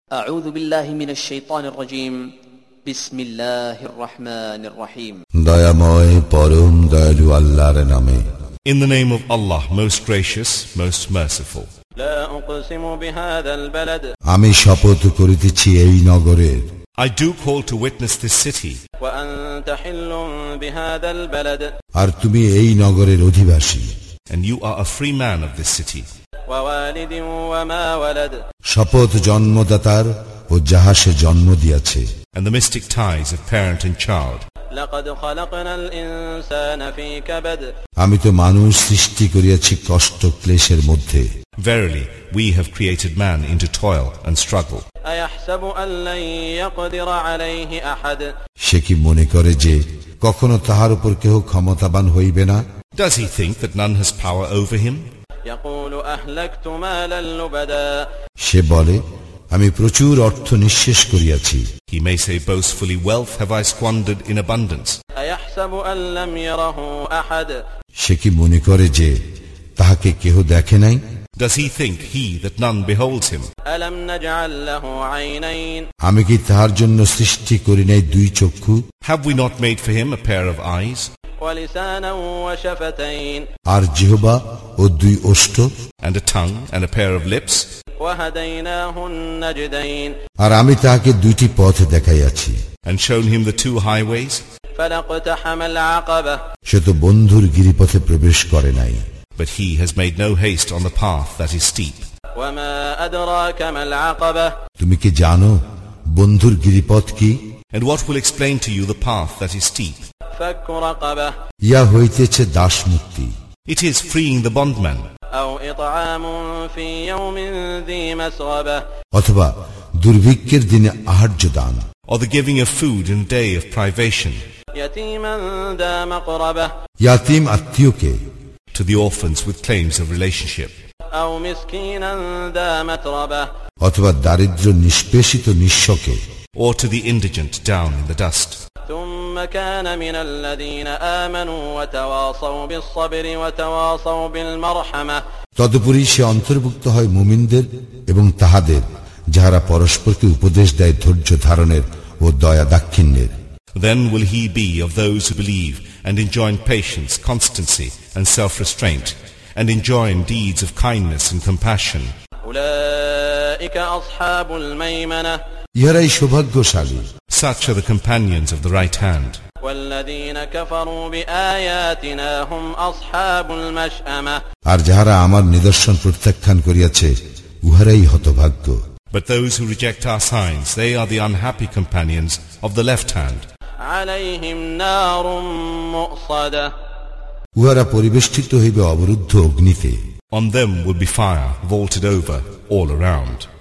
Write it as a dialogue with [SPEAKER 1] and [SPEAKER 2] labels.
[SPEAKER 1] أعوذ بالله من الشيطان الرجيم بسم الله الرحمن الرحيم
[SPEAKER 2] দয়াময় পরম দয়ালু আল্লাহর নামে
[SPEAKER 3] In the name of Allah, most gracious, most merciful.
[SPEAKER 4] لا أقسم بهذا البلد
[SPEAKER 2] আমি শপথ করিতেছি এই নগরের
[SPEAKER 3] I do call to witness this city,
[SPEAKER 4] وأنت حل بهذا البلد
[SPEAKER 2] আর তুমি এই নগরের অধিবাসী
[SPEAKER 3] and you are a free man of this city.
[SPEAKER 4] ووالد وما ولد
[SPEAKER 2] শপথ জন্মদাতার ও যাহা সে জন্ম দিয়াছে
[SPEAKER 3] And the mystic ties of parent and child.
[SPEAKER 4] لقد خلقنا الإنسان في كبد
[SPEAKER 2] আমি তো মানুষ সৃষ্টি করিয়াছি কষ্ট ক্লেশের মধ্যে
[SPEAKER 3] Verily, we have created man into toil and struggle.
[SPEAKER 4] أيحسب أن لن يقدر عليه أحد
[SPEAKER 2] সে কি মনে করে যে কখনো তাহার উপর কেহ ক্ষমতাবান হইবে না
[SPEAKER 3] Does he think that none has power over him?
[SPEAKER 4] يقول أهلكت مالا لبدا
[SPEAKER 2] সে বলে আমি প্রচুর অর্থ নিঃশেষ করিয়াছি
[SPEAKER 3] He may say boastfully, wealth have I squandered in abundance.
[SPEAKER 4] أيحسب أن لم يره أحد
[SPEAKER 2] সে কি মনে করে যে তাহাকে কেহ দেখে নাই
[SPEAKER 3] Does he think that none beholds him?
[SPEAKER 4] ألم نجعل له عينين
[SPEAKER 2] আমি কি তাহার জন্য সৃষ্টি করি নাই দুই চক্ষু
[SPEAKER 3] Have we not made for him a pair of eyes,
[SPEAKER 4] ولسانا وشفتين
[SPEAKER 2] আর জিহ্বা ও দুই ওষ্ঠ
[SPEAKER 3] and a tongue, and a pair of lips?
[SPEAKER 4] وهديناه النجدين
[SPEAKER 2] আর আমি তাহাকে দুইটি পথ দেখাইয়াছি
[SPEAKER 3] And shown him the two highways?
[SPEAKER 4] فلاقتحم العقبة
[SPEAKER 2] সে তো বন্ধুর গিরিপথে প্রবেশ করে নাই
[SPEAKER 3] But he has made no haste on the path that is steep.
[SPEAKER 4] وما أدراك ما العقبة
[SPEAKER 2] তুমি কি জানো বন্ধুর গিরিপথ কি
[SPEAKER 3] And what will explain to you the path that is steep?
[SPEAKER 4] فك رقبة
[SPEAKER 2] ইয়া হইতেছে দাস মুক্তি
[SPEAKER 3] It is freeing the bondman,
[SPEAKER 4] أو إطعام في يوم ذي مسغبة
[SPEAKER 2] অথবা দুর্ভিক্ষের দিনে আহার্য দান
[SPEAKER 3] or the giving of food in a day of privation,
[SPEAKER 4] يتيما ذا مقربة
[SPEAKER 2] ইয়াতিম আত্মীয়কে
[SPEAKER 3] to the orphans with claims of relationship,
[SPEAKER 4] أو مسكينا ذا متربة
[SPEAKER 2] অথবা দারিদ্র নিষ্পেষিত নিঃস্বকে
[SPEAKER 3] or to the indigent down in the dust.
[SPEAKER 4] ثم كان من الذين آمنوا وتواصوا بالصبر وتواصوا بالمرحمة
[SPEAKER 2] তদুপরি সে অন্তর্ভুক্ত হয় মুমিনদের এবং তাহাদের যাহারা পরস্পরকে উপদেশ দেয় ধৈর্য ধারণের ও দয়া দাক্ষিণ্যের
[SPEAKER 3] Then will he be of those who believe and enjoin patience, constancy, and self-restraint, and enjoin deeds of kindness and compassion.
[SPEAKER 4] أولئك أصحاب الميمنة
[SPEAKER 2] ইহারাই সৌভাগ্যশালী
[SPEAKER 3] Such are the companions of the right hand.
[SPEAKER 4] والذين كفروا بآياتنا هم أصحاب المشأمة
[SPEAKER 2] আর যাহারা আমার নিদর্শন প্রত্যাখ্যান করিয়াছে উহারাই হতভাগ্য
[SPEAKER 3] But those who reject our signs, they are the unhappy companions of the left hand.
[SPEAKER 4] عليهم نار مؤصدة
[SPEAKER 2] উহারা পরিবেষ্টিত হইবে অবরুদ্ধ অগ্নিতে
[SPEAKER 3] On them will be fire vaulted over all around.